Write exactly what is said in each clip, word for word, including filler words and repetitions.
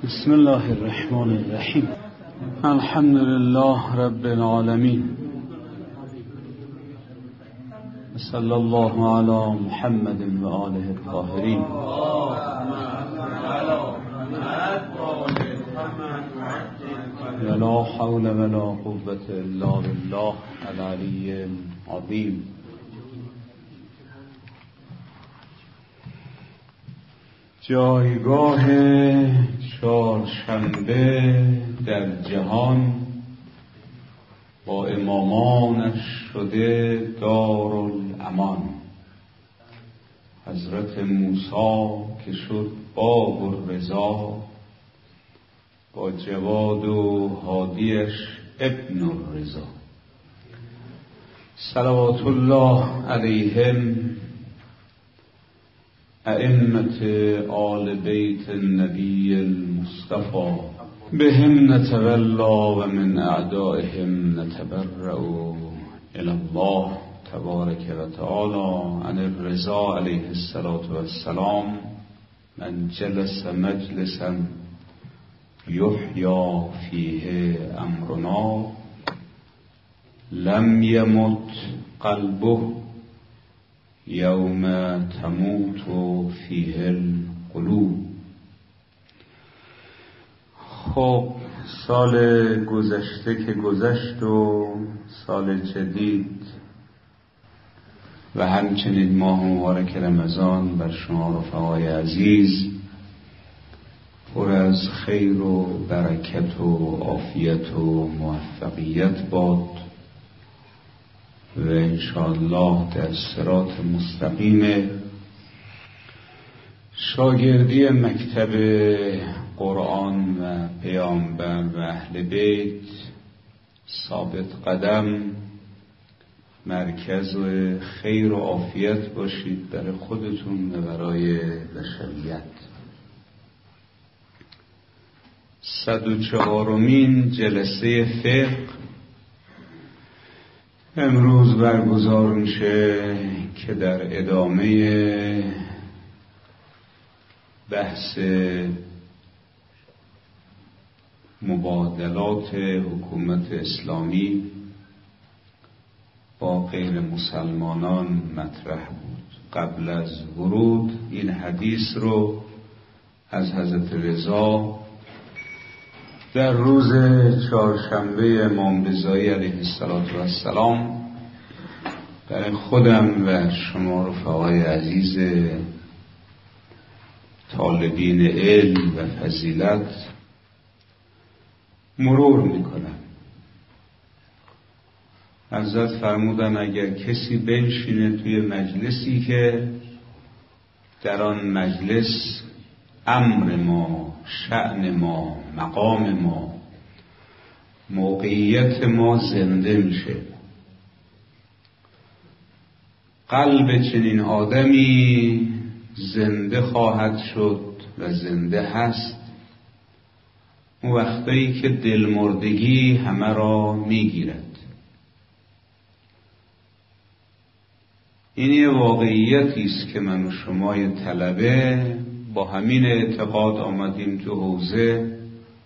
بسم الله الرحمن الرحیم. الحمد لله رب العالمین، صلی الله علی محمد و آله الطاهرین. ولا حول ولا قوة الا بالله العلی العظیم. جایگاه چهارشنبه در جهان با امامانش شده دارالامان. حضرت موسی که شد باب الرضا، با جواد و هادیش ابن الرضا. صلوات الله علیهم ائمة آل بیت النبی المصطفى، بهم نتولا و من اعدائهم نتبرأ الی الله تبارک و تعالی. عن الرضا علیه الصلاة والسلام: من جلس مجلسا یحیی فیه امرنا لم یمت قلبه یوم تموت فیه القلوب. خب، سال گذشته که گذشت و سال جدید و همچنین ماه مبارک رمضان بر شما رفقای عزیز پر از خیر و برکت و عافیت و موفقیت باد و انشاءالله در صراط مستقیم شاگردی مکتب قرآن و پیامبر و اهل بیت ثابت قدم، مرکز خیر و عافیت باشید برای خودتون و برای بشریت. صد و چهارمین جلسه فقه امروز برگزار میشه که در ادامه بحث مبادلات حکومت اسلامی با غیر مسلمانان مطرح بود. قبل از ورود این حدیث رو از حضرت رضا در روز چهارشنبه امام رضایی علیه السلام برای خودم و شما رفقای عزیز طالبین علم و فضیلت مرور میکنم. حضرت فرمودن اگر کسی بنشینه توی مجلسی که در آن مجلس امر ما، شأن ما، مقام ما، موقعیت ما زنده میشه، قلب چنین آدمی زنده خواهد شد و زنده هست اون وقتایی که دلمردگی همه را میگیرد. این یه واقعیتی است که من و شمای طلبه با همین اعتقاد آمدیم تو حوزه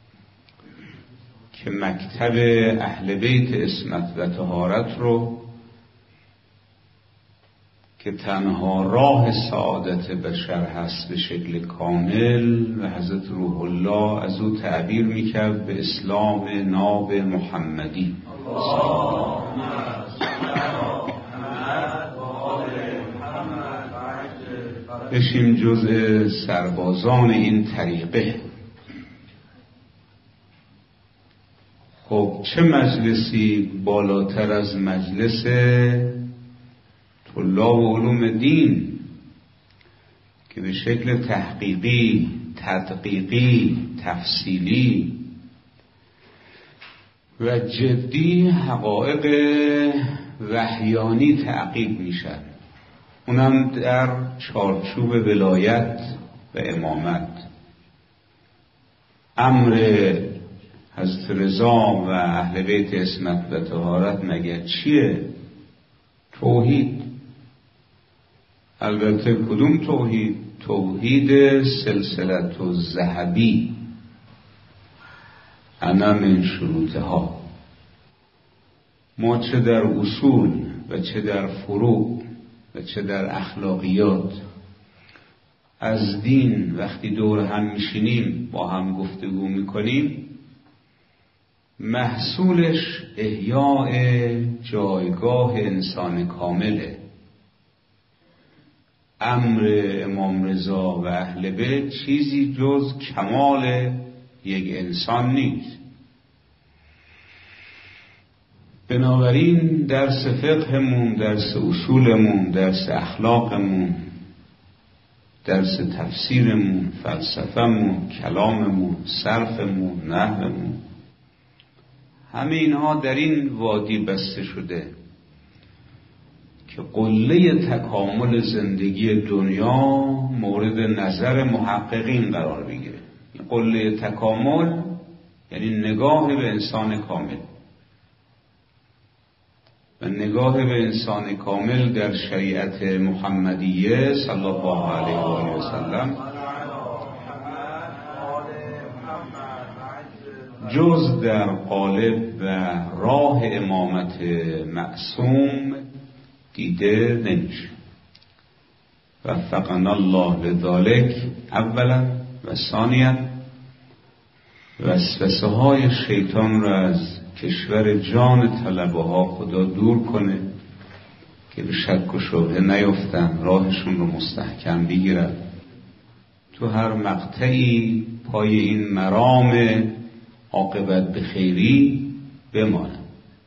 که مکتب اهل بیت عصمت و طهارت رو که تنها راه سعادت بشر هست به شکل کامل و حضرت روح الله از او تعبیر میکرد به اسلام ناب محمدی. بشیم جزء سربازان این طریقه. خب چه مجلسی بالاتر از مجلس طلاب علوم دین که به شکل تحقیقی، تدقیقی، تفصیلی و جدی حقایق وحیانی تعقیب میشن، اونم در چارچوب ولایت و امامت. امر حضرت رضا و اهل بیت عصمت و طهارت مگر چیه؟ توحید. البته کدوم توحید؟ توحید سلسلت الذهبی انا من شروطها. ما چه در اصول و چه در فروع و چه در اخلاقیات از دین وقتی دور هم میشینیم با هم گفتگو میکنیم، محصولش احیاء جایگاه انسان کامله. امر امام رضا و اهل بیت چیزی جز کمال یک انسان نیست. بنابراین درس فقهمون، درس اصولمون، درس اخلاقمون، درس تفسیرمون، فلسفهمون، کلاممون، صرفمون، نحومون، همه اینها در این وادی بسته شده که قله تکامل زندگی دنیا مورد نظر محققین قرار بگیره. قله تکامل یعنی نگاه به انسان کامل، و نگاه به انسان کامل در شریعت محمدیه صلی الله علیه و آله و سلم جز در قالب و راه امامت معصوم دیده نمیشه. وفقنا الله لذالک اولا و ثانیا. وسوسه های شیطان را از کشور جان طلبه ها خدا دور کنه که به شک و شبهه نیفتن، راهشون رو مستحکم بگیرن، تو هر مقطعی پای این مرام عاقبت به خیری بمانن.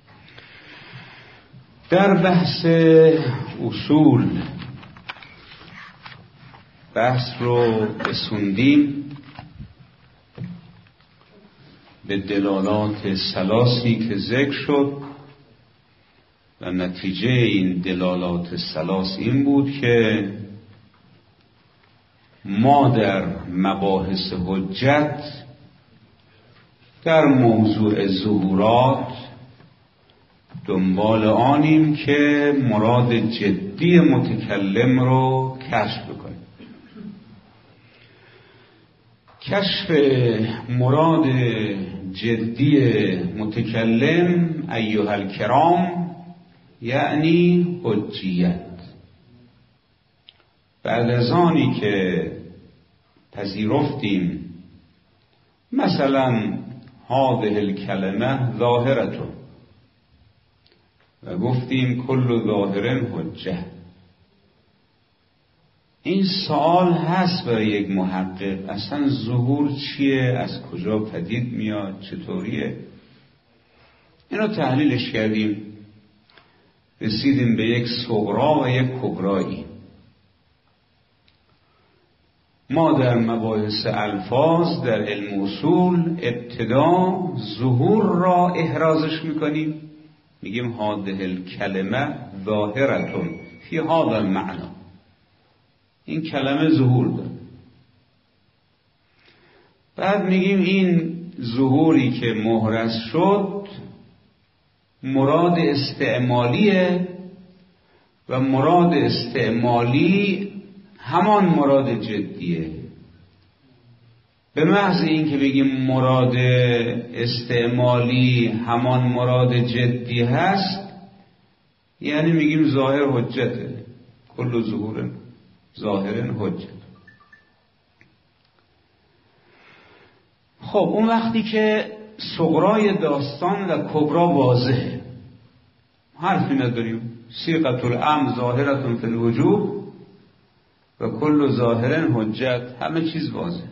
در بحث اصول بحث رو رسوندیم به دلالات ثلاثی که ذکر شد و نتیجه این دلالات ثلاث این بود که ما در مباحث حجت در موضوع ظهورات دنبال آنیم که مراد جدی متکلم رو کشف بکنیم. کشف مراد جدی متکلم ایها الکرام یعنی حجیت. بعد از آنی که پذیرفتیم مثلا هذه الکلمه ظاهرتون و گفتیم کل ظاهر حجه، این سوال هست برای یک محقق اصلا ظهور چیه، از کجا پدید میاد، چطوریه؟ اینو تحلیلش کردیم، رسیدیم به یک صغرا و یک کبرایی. ما در مباحث الفاظ در علم اصول ابتدا ظهور را احرازش میکنیم، میگیم هذه الکلمه ظاهرتون فی هذا المعنی، این کلمه ظهور داره. بعد میگیم این ظهوری که محرز شد مراد استعمالیه و مراد استعمالی همان مراد جدیه. به محض این که بگیم مراد استعمالی همان مراد جدی هست یعنی میگیم ظاهر حجته، کل ظهور ظاهر حجت. خب اون وقتی که صغرای داستان و کبرا واضحه، حرفی نداریم، صیغة الامر ظاهرة فی الوجوب و کل ظاهر حجت، همه چیز واضح.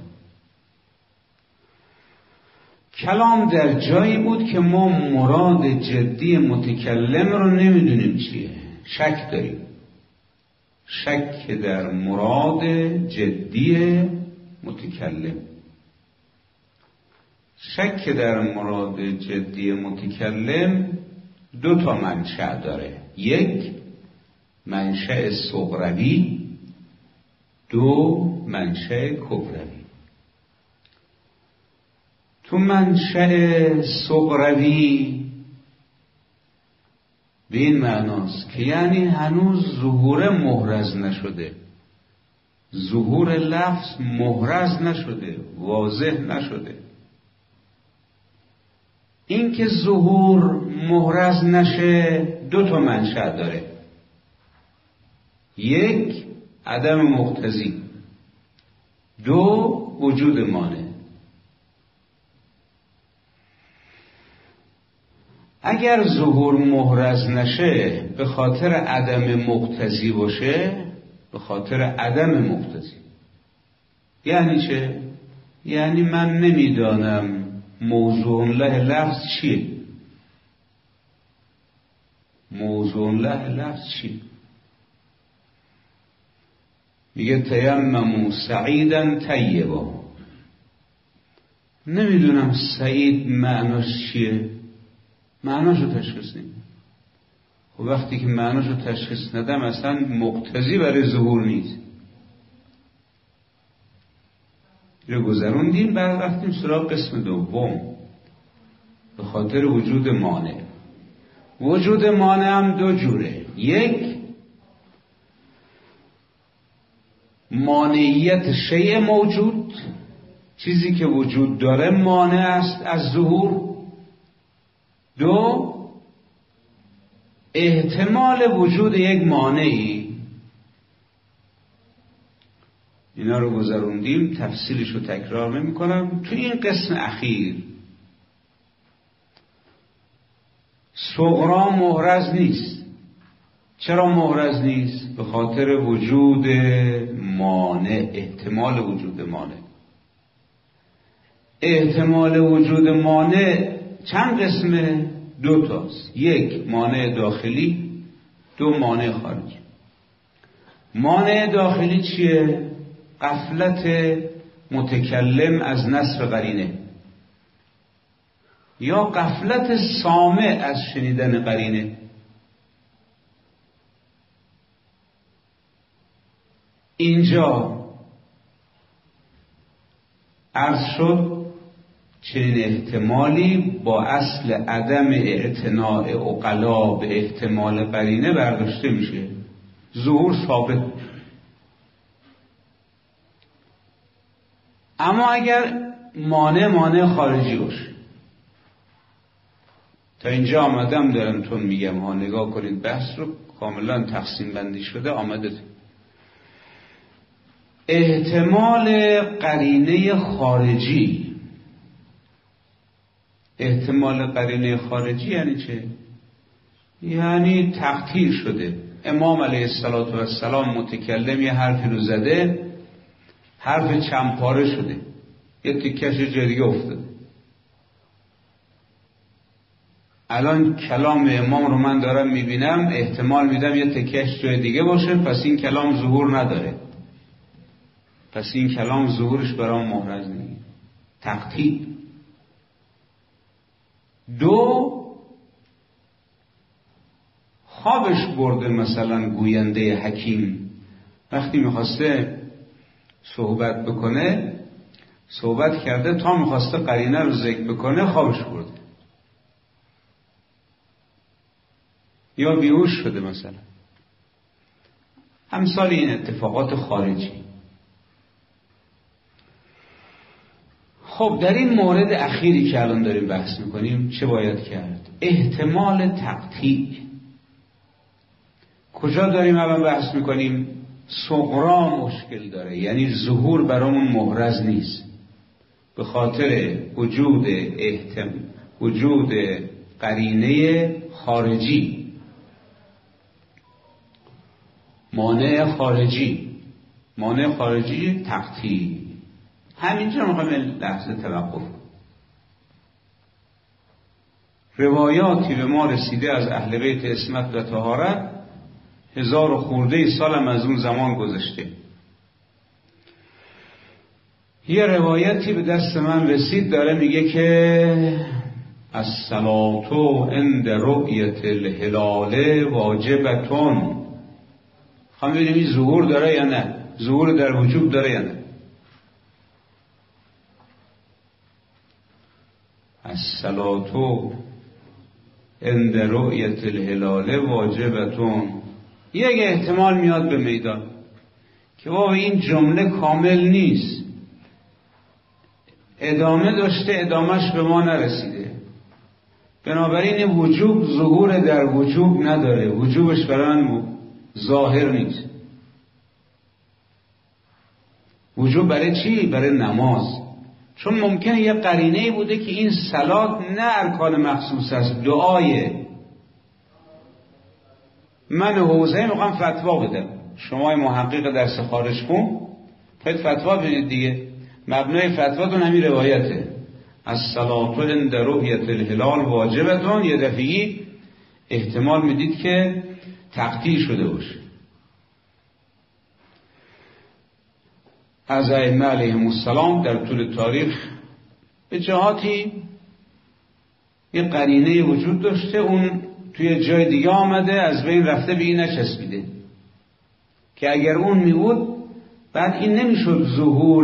کلام در جایی بود که ما مراد جدی متکلم رو نمیدونیم چیه، شک داریم، شک در مراد جدی متکلم. شک در مراد جدی متکلم دو تا منشأ داره، یک منشأ صغروی، دو منشأ کبروی. تو منشأ صغروی به این معناست که یعنی هنوز ظهور محرز نشده، ظهور لفظ محرز نشده، واضح نشده. این که ظهور محرز نشه دو تا منشأ داره. یک، عدم مقتضی. دو، وجود مانع. اگر ظهور محرز نشه به خاطر عدم مقتضی باشه، به خاطر عدم مقتضی یعنی چه؟ یعنی من نمیدانم موضوع له لفظ چیه. موضوع له لفظ چیه؟ میگه تیمموا سعیدا طیبا. نمیدونم سعید معناش چیه، معناشو تشخیص نمیدم. خب وقتی که معناشو تشخیص ندم اصلا مقتضی برای ظهور نیست. رو گذروندیم. بعد رفتیم سراغ قسم دوم، به خاطر وجود مانع. وجود مانع هم دو جوره. یک، مانعیت شیء موجود، چیزی که وجود داره مانع است از ظهور. دو، احتمال وجود یک مانعی. اینا رو گذروندیم، تفصیلش رو تکرار نمی کنم. تو این قسم اخیر صغرا محرز نیست. چرا محرز نیست؟ به خاطر وجود مانع، احتمال وجود مانع. احتمال وجود مانع چند قسمه؟ دو تاست. یک، مانع داخلی. دو، مانع خارجی. مانع داخلی چیه؟ غفلت متکلم از نصر قرینه یا غفلت سامع از شنیدن قرینه. اینجا عرض شد چنین احتمالی با اصل عدم اعتناء عقلا به احتمال قرینه برداشته میشه، ظهور ثابت. اما اگر مانع مانع خارجی باشه، تا اینجا آمدم دارم تون میگم ها، نگاه کنید بحث رو کاملا تقسیم بندی شده آمده. احتمال قرینه خارجی. احتمال قرینه خارجی یعنی چه؟ یعنی تقطیر شده. امام علیه السلام متکلم یه حرفی رو زده، حرف چند پاره شده، یه تکش جای دیگه افتاده. الان کلام امام رو من دارم میبینم، احتمال میدم یه تکش جای دیگه باشه، پس این کلام ظهور نداره، پس این کلام ظهورش برام محرز نیست. تقطیع. دو، خوابش برده. مثلا گوینده حکیم وقتی میخواسته صحبت بکنه، صحبت کرده تا میخواسته قرینه رو ذکر بکنه خوابش برده یا بیهوش شده مثلا. امثال این اتفاقات خارجی. خب در این مورد اخیری که الان داریم بحث میکنیم چه باید کرد؟ احتمال تقطیع. کجا داریم الان بحث میکنیم؟ صغرا مشکل داره، یعنی ظهور برامون محرز نیست به خاطر وجود احتم وجود قرینه خارجی، مانع خارجی. مانع خارجی تقطیع. همینجا میخوایم لحظه توقف. روایاتی به ما رسیده از اهل بیت عصمت و طهارت، هزار و خورده سالم از اون زمان گذشته. یه روایتی به دست من رسید داره میگه که الصلاة عند رؤیت الهلال واجبتون. خواهم ببینیم این ظهور داره یا نه، ظهور در وجوب داره یا نه. الصلاة عند رؤیت الهلال واجبتون. یک احتمال میاد به میدان که بابا این جمله کامل نیست، ادامه داشته، ادامهش به ما نرسیده. بنابراین وجوب ظهور در وجوب نداره، وجوبش برای من ظاهر نیست. وجوب برای چی؟ برای نماز. چون ممکنه یه قرینه‌ای بوده که این صلات نه ارکان مخصوص است، دعایه. من حوزه میخوام فتوا بدم، شما محقق درس خارج خون باید فتوا بدید دیگه. مبنای فتواتون همین روایته، الصلاة عند رؤیة الهلال واجبتون. یه دفعی احتمال میدید که تقطیع شده باشه. از ائمه علیهم السلام در طول تاریخ به جهاتی یه قرینه وجود داشته، اون توی جای دیگه آمده از بین رفته، به این نچسبیده، که اگر اون میبود بعد این نمیشد ظهور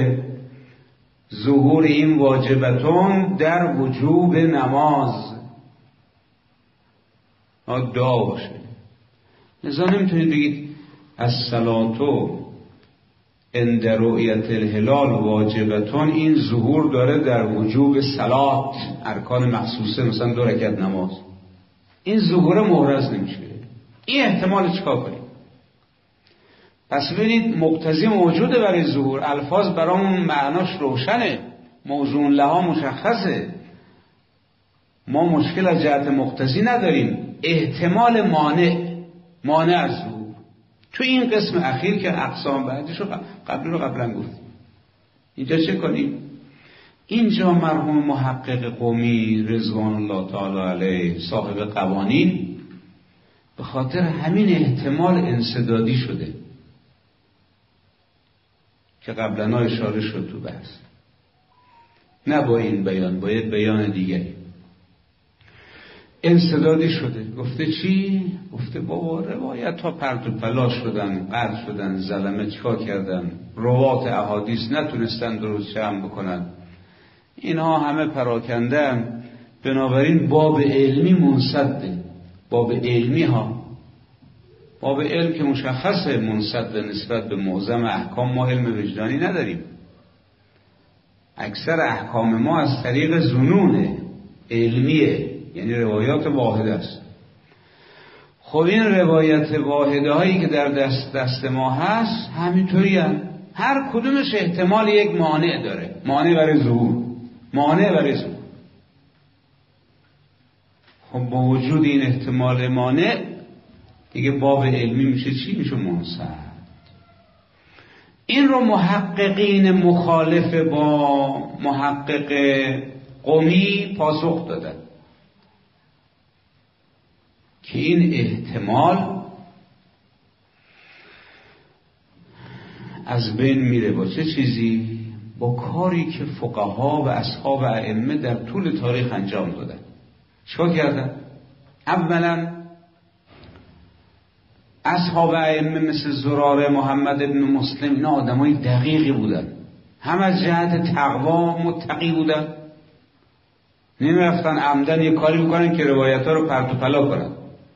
ظهور این واجبتون در وجوب نماز دعا باشه. لذا نمیتونید بگید الصلاة عند رؤیت الهلال واجبتون، این ظهور داره در وجوب صلات ارکان مخصوصه، مثلا دو رکعت نماز. این ظهور محرز نمیشه. این احتمال چیکار کنیم؟ پس ببینید مقتضی موجوده برای ظهور، الفاظ برامون معناش روشنه، موضوع لها مشخصه، ما مشکل از جهت مقتضی نداریم. احتمال مانع مانع از ظهور تو این قسم اخیر که اقسام بعدش رو قبل رو قبلا گفتیم. اینجا چه کنیم؟ اینجا مرحوم محقق قمی رضوان الله تعالی علیه صاحب قوانین به خاطر همین احتمال انسدادی شده که قبلا اشاره شد تو بحث، نه با این بیان، باید بیان دیگری. انسدادی شده. گفته چی؟ گفته بابا روایت ها پرت و پلا شدن، قطع شدن، زلمه چیکار کردن، روات احادیث نتونستن درست جمع بکنن، اینها همه پراکندن، بنابراین باب علمی منسده. باب علمی ها، باب علم که مشخصه منسد نسبت به معظم احکام، ما علم وجدانی نداریم، اکثر احکام ما از طریق ظنون علمیه، یعنی روایات واحده است. خب این روایت واحده هایی که در دست دست ما هست همینطوری هم. هر کدومش احتمال یک مانع داره، مانع برای ظهور، مانع برای ظهور. خب با وجود این احتمال مانع دیگه باب علمی میشه چی؟ میشه منسد. این رو محققین مخالف با محقق قمی پاسخ دادن که این احتمال از بین میره. با چه چیزی؟ با کاری که فقها و اصحاب ائمه در طول تاریخ انجام دادن. چیکار کردن؟ اولا اصحاب ائمه مثل زراره، محمد ابن مسلم، اینا آدمای دقیقی بودن، هم از جهت تقوا متقی بودن، نمیرفتن عمدن یه کاری میکنن که روایت ها رو پرت و پلا کنن.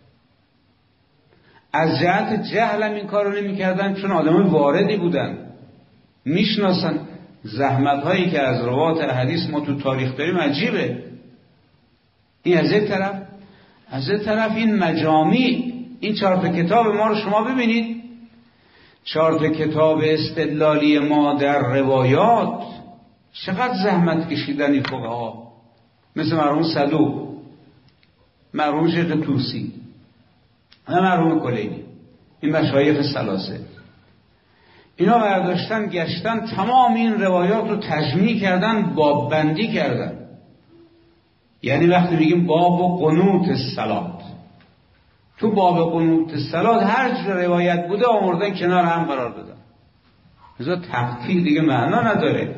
از جهت جهل هم این کار رو نمیکردن، چون آدمای واردی بودن، میشناسن زحمت هایی که از روات حدیث ما تو تاریخ داریم عجیبه. این از یک طرف. از یک طرف این مجامی، این چهار تا کتاب ما رو شما ببینید، چهار تا کتاب استدلالی ما در روایات، چقدر زحمت کشیدن این فقها، مثل مرحوم صدوق، مرحوم شیخ توسی و مرحوم کلینی، این مشایخ ثلاثه. اینا برداشتن گشتن تمام این روایات رو تجمیع کردن، باب بندی کردن. یعنی وقتی میگیم باب و قنوت الصلات، تو باب قنوت الصلات هر روایت بوده آوردن کنار هم قرار دادن. لذا تقطیع دیگه معنا نداره.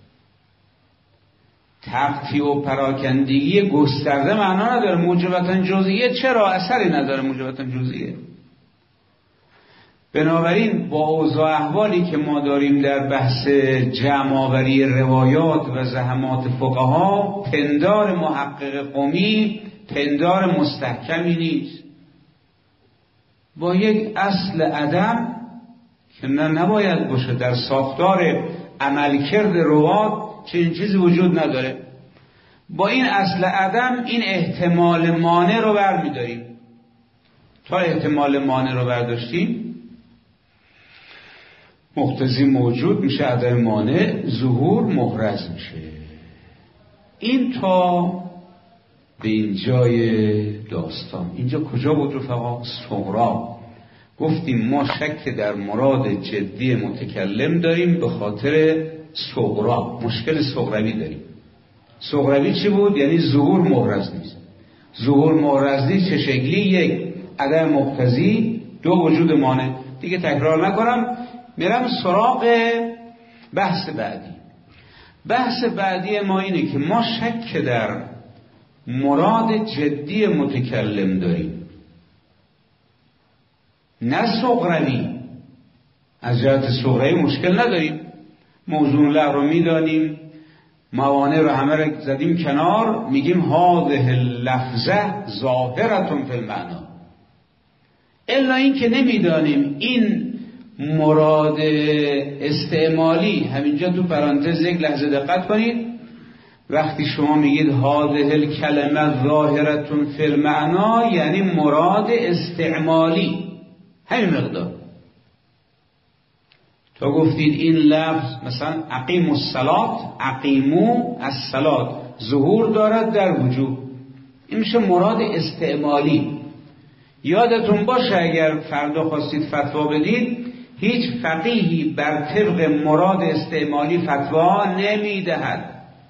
تقطیع و پراکندگی گسترده معنا نداره. موجبتاً جزئیه چرا؟ اثری نداره موجبتاً جزئیه. بنابراین با اوضاع احوالی که ما داریم در بحث جمع‌آوری روایات و زحمات فقها، پندار محقق قمی پندار مستحکمی نیست. با یک اصل عدم که نه نباید باشه در ساختار عملکرد روات، چنین چیزی وجود نداره. با این اصل عدم این احتمال مانع رو برمی‌داریم. تا احتمال مانع رو برداشتیم مقتضی موجود میشه، عدم مانع ظهور محرز میشه. این تا به اینجای داستان. اینجا کجا بود رفقا؟ صغرا. گفتیم ما شک در مراد جدی متکلم داریم به خاطر صغرا، مشکل صغروی داریم. صغروی چی بود؟ یعنی ظهور محرز نیست. ظهور محرز نیست چه شکلی؟ یک، عدم مقتضی، دو، وجود مانع. دیگه تکرار نکنم، میرم سراغ بحث بعدی. بحث بعدی ما اینه که ما شک در مراد جدی متکلم داریم، نه صغروی. از جهت صغروی مشکل نداریم، موضوع لغو رو میدانیم، موانع رو همه رو زدیم کنار، میگیم هذه اللفظه ظاهرة فی المعنا. الا این که نمیدانیم این مراد استعمالی، همینجا تو پرانتز یک لحظه دقت کنید، وقتی شما میگید هذه الکلمه ظاهرة فی المعنا یعنی مراد استعمالی، همین مقدار. تو گفتید این لفظ مثلا اقیموا الصلاة، اقیموا الصلاة ظهور دارد در وجوب، این میشه مراد استعمالی. یادتون باشه اگر فردا خواستید فتوا بدید، هیچ فقیهی بر طبق مراد استعمالی فتوا نمیدهد.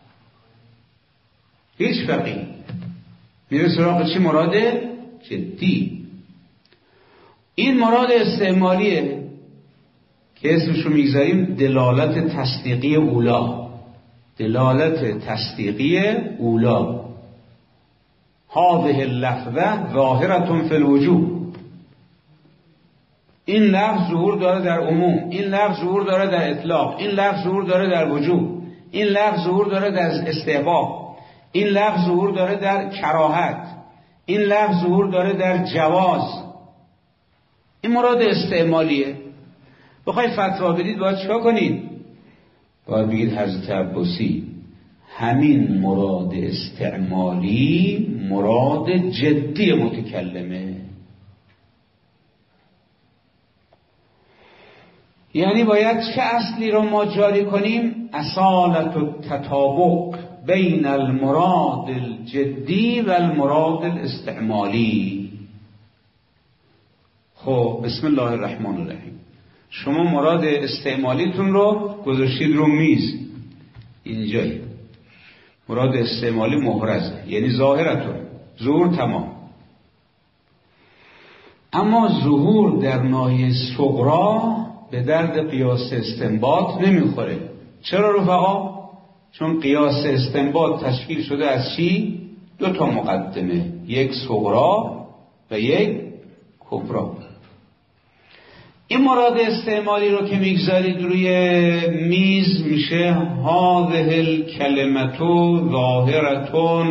هیچ فقیه میره سراغ چی؟ مراد جدی. این مراد استعمالیه که اسمشو میگذاریم دلالت تصدیقی اولا. دلالت تصدیقی اولا. هذه اللفظه ظاهرة فی الوجوب. این لفظ ظهور داره در عموم، این لفظ ظهور داره در اطلاق، این لفظ ظهور داره در وجوب، این لفظ ظهور داره در استحباب، این لفظ ظهور داره در کراهت، این لفظ ظهور داره در جواز. این مراد استعمالیه. بخوای فتوا بدید باید چیکار کنید؟ باید بگید حضرت عباسی همین مراد استعمالی مراد جدی متکلمه. یعنی باید چه اصلی رو ما جاری کنیم؟ اصالت التطابق بین المراد الجدی و المراد الاستعمالی. خب بسم الله الرحمن الرحیم. شما مراد استعمالیتون رو گذاشتید رو میز، اینجایی مراد استعمالی محرزه، یعنی ظاهرتون، ظهور تمام. اما ظهور در ناحیه صغرا به درد قیاس استنباط نمیخوره. چرا رفقا؟ چون قیاس استنباط تشکیل شده از چی؟ دو تا مقدمه، یک صغرا و یک کبرا. این مراد استعمالی رو که میگذارید روی میز میشه هذه الکلمة ظاهرة.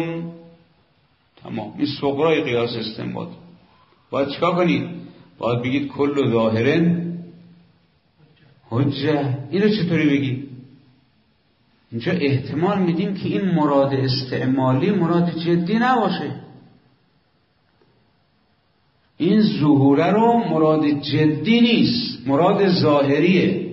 تمام. این صغرای قیاس استنباط. باید چیکار کنید؟ باید بگید کل ظاهرن حجه. اینو چطوری بگید؟ اینجا احتمال میدیم که این مراد استعمالی مراد جدی نباشه. این ظهوره رو مراد جدی نیست، مراد ظاهریه.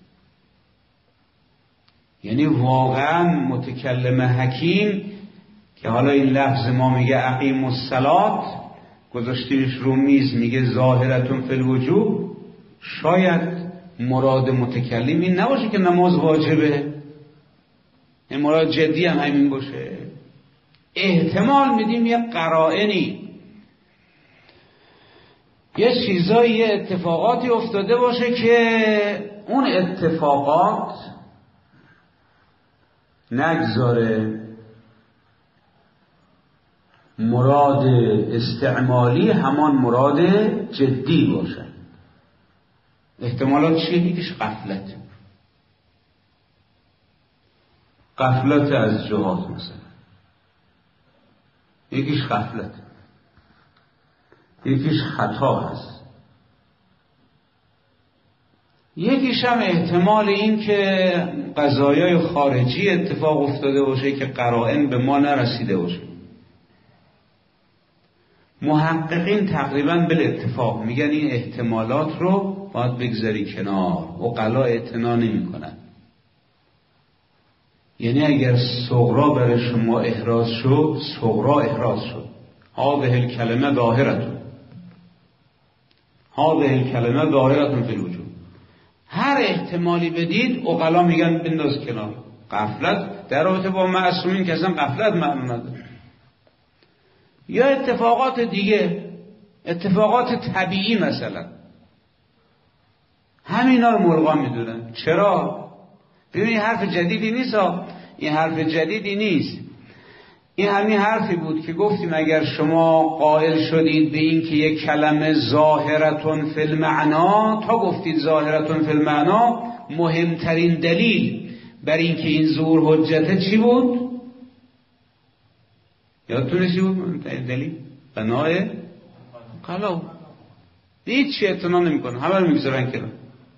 یعنی واقعا متکلم حکیم که حالا این لفظ ما میگه اقیموا الصلاة، گذاشتیمش رو میز میگه ظاهرة فی الوجوب، شاید مراد متکلم این نباشه که نماز واجبه، این مراد جدی هم همین باشه. احتمال میدیم یه قرائنی، یه چیزایی، یه اتفاقاتی افتاده باشه که اون اتفاقات نگذاره مراد استعمالی همان مراد جدی باشه. احتمالات چیه؟ یکیش غفلت، غفلت از جهات مثلا، یکیش غفلت، یکیش خطا هست، یکیش هم احتمال این که قضایای خارجی اتفاق افتاده باشه که قرائن به ما نرسیده باشه. محققین تقریبا بالاتفاق میگن این احتمالات رو باید بگذاری کنار، عقلا اعتنا نمی‌کنن. یعنی اگر صغرا برای شما احراز شد، صغرا احراز شد. هذه الکلمه ظاهرتون، هذه الکلمه ظاهرتون فی الوجود. هر احتمالی بدید عقلا میگن بنداز کنار. غفلت در رابطه با معصومین که اصلا غفلت معنی نداره. یا اتفاقات دیگه، اتفاقات طبیعی مثلا، همینا رو ملغا میدونن. چرا؟ ببینید حرف جدیدی نیست ها. این حرف جدیدی نیست. این همین حرفی بود که گفتیم اگر شما قائل شدید به این که یک کلمه ظاهرتون فی المعنا، تا گفتید ظاهرتون فی المعنا، مهمترین دلیل بر این که این ظهور حجته چی بود؟ یادتونه چی بود دلیل؟ بنای قلو. هیچ چی اعتنا نمی کنه، همه رو میگذارن کنار.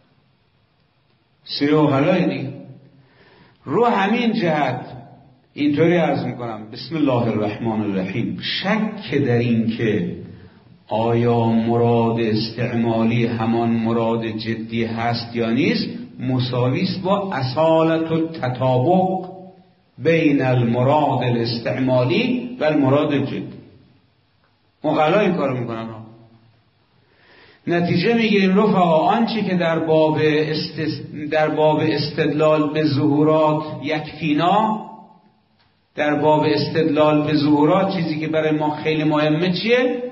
سیره و غلای دیگه. رو همین جهت اینطوری عرض میکنم بسم الله الرحمن الرحیم، شک در این که آیا مراد استعمالی همان مراد جدی هست یا نیست مساوی است با اصالت التطابق بین المراد الاستعمالی و المراد جدی. مغلا این کارو میکنن ها. نتیجه میگیریم رفقا آنچه که در باب است... در باب استدلال به ظهورات یکفینا، در باب استدلال به ظهورات چیزی که برای ما خیلی مهمه چیه؟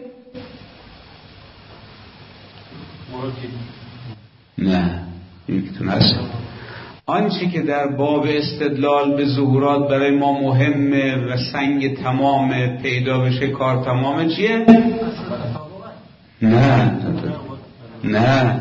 نه یکتون هست. آنچه که در باب استدلال به ظهورات برای ما مهمه و سنگ تمام پیدا بشه، کار تمامه چیه؟ نه نه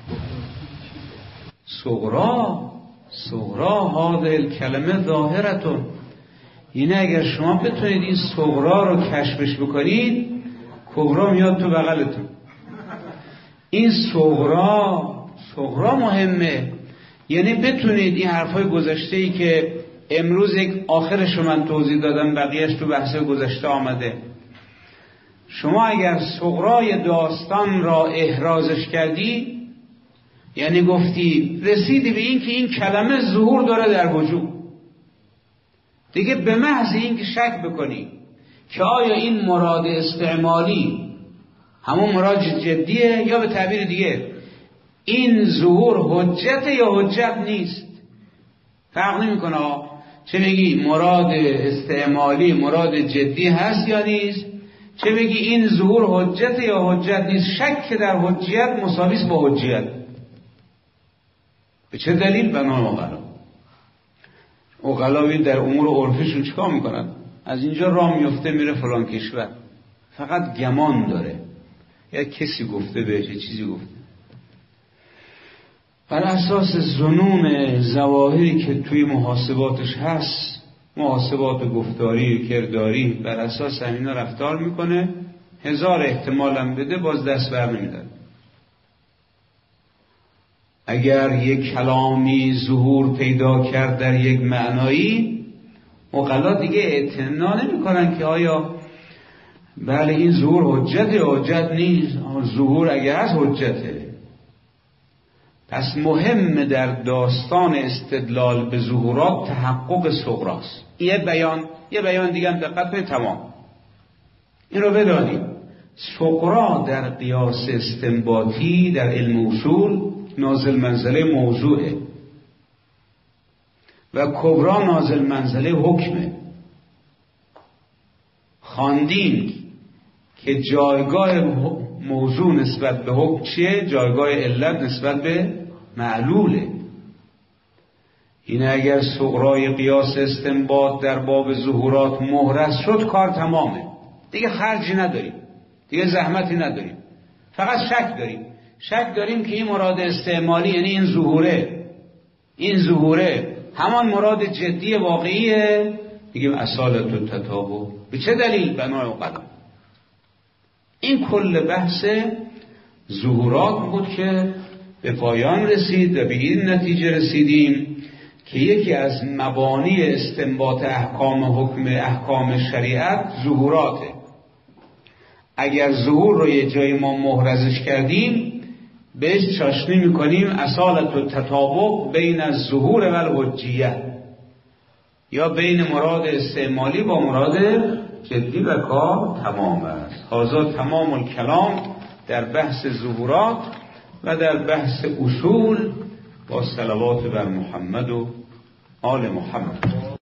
صغرا صغرا هذه الکلمه ظاهرتون. اینه اگر شما بتونید این صغرا رو کشفش بکنید، کبرا میاد تو بغلتون. این صغرا صغرا مهمه. یعنی بتونید این حرفای گذشته‌ای که امروز یک آخرش رو من توضیح دادم، بقیهش تو بحث گذشته آمده، شما اگر صغرای داستان را احرازش کردی، یعنی گفتی رسیدی به این که این کلمه ظهور داره در وجود، دیگه به محض این که شک بکنی که آیا این مراد استعمالی همون مراد جدیه یا به تعبیر دیگه این ظهور حجت یا حجت نیست، فرق نمیکنه چه بگی مراد استعمالی مراد جدی هست یا نیست، چه بگی این ظهور حجت یا حجت نیست. شک در حجیت مساوی است با حجیت. به چه دلیل؟ بنا عقلا. عقلا در امور عرفشون چیکار میکنن؟ از اینجا راه میفته میره فلان کشور، فقط گمان داره یا کسی گفته بهش چیزی گفته، بر اساس ظنون ظواهری که توی محاسباتش هست، محاسبات گفتاری کرداری، بر اساس همینا رفتار میکنه. هزار احتمالم بده باز دست بر نمیداره. اگر یک کلامی ظهور پیدا کرد در یک معنایی، عقلا دیگه اعتنا نمیکنن که آیا بله این ظهور حجت یا حجت نیست. ظهور اگر هست حجته. پس مهم در داستان استدلال به ظهورات تحقق صغراست. یه بیان یه بیان دیگه هم دقت کنید تمام. این رو بدانید. صغرا در قیاس استنباطی در علم اصول نازل منزله موضوعه و کبرا نازل منزله حکمه. خواندیم که جایگاه موضوع نسبت به حکم چیه؟ جایگاه علت نسبت به معلوله. این اگر صغرای قیاس استنباط در باب ظهورات محرز شد کار تمامه، دیگه خرجی نداریم، دیگه زحمتی نداریم، فقط شک داریم. شک داریم که این مراد استعمالی یعنی این ظهوره، این ظهوره همان مراد جدی واقعیه، میگیم اصالت و تطابق. به چه دلیل؟ بنای قلم. این کل بحث ظهورات بود که به پایان رسید و به این نتیجه رسیدیم که یکی از مبانی استنباط احکام حکم احکام شریعت ظهوراته. اگر ظهور رو یه جای ما محرزش کردیم بهش چاشنی میکنیم اصالت و تطابق بین الظهور و الحجیه، یا بین مراد استعمالی با مراد جدی و کار تمام است. هذا تمام الکلام در بحث ظهورات و در بحث اصول با صلوات بر محمد و آل محمد.